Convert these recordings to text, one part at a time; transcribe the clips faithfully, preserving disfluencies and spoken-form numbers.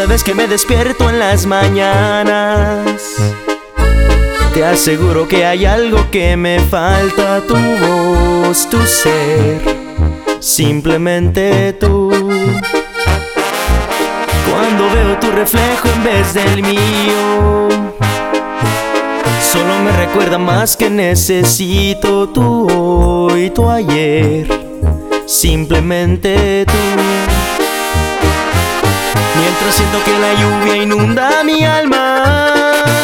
Cada vez que me despierto en las mañanas, te aseguro que hay algo que me falta. Tu voz, tu ser, simplemente tú. Cuando veo tu reflejo en vez del mío, solo me recuerda más que necesito tu hoy, tu ayer, simplemente tú. Mientras siento que la lluvia inunda mi alma,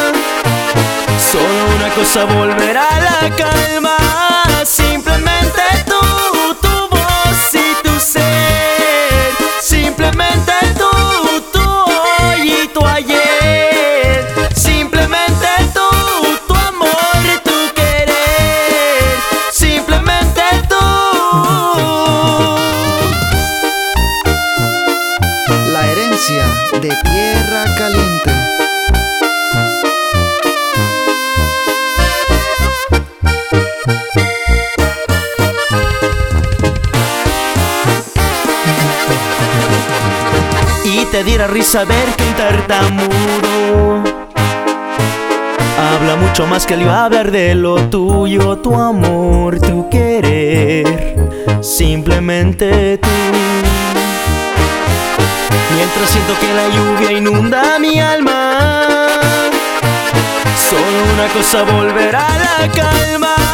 solo una cosa volverá a la calma. Simplemente tú, tu voz y tu ser. Simplemente tú, tu hoy y tu ayer. Simplemente tú, tu amor y tu querer. Simplemente tú. La herencia de Tierra Caliente. Y te diera risa ver que un tartamudo habla mucho más que él iba a hablar de lo tuyo, tu amor, tu querer, simplemente tú. Mientras siento que la lluvia inunda mi alma, solo una cosa volverá a la calma.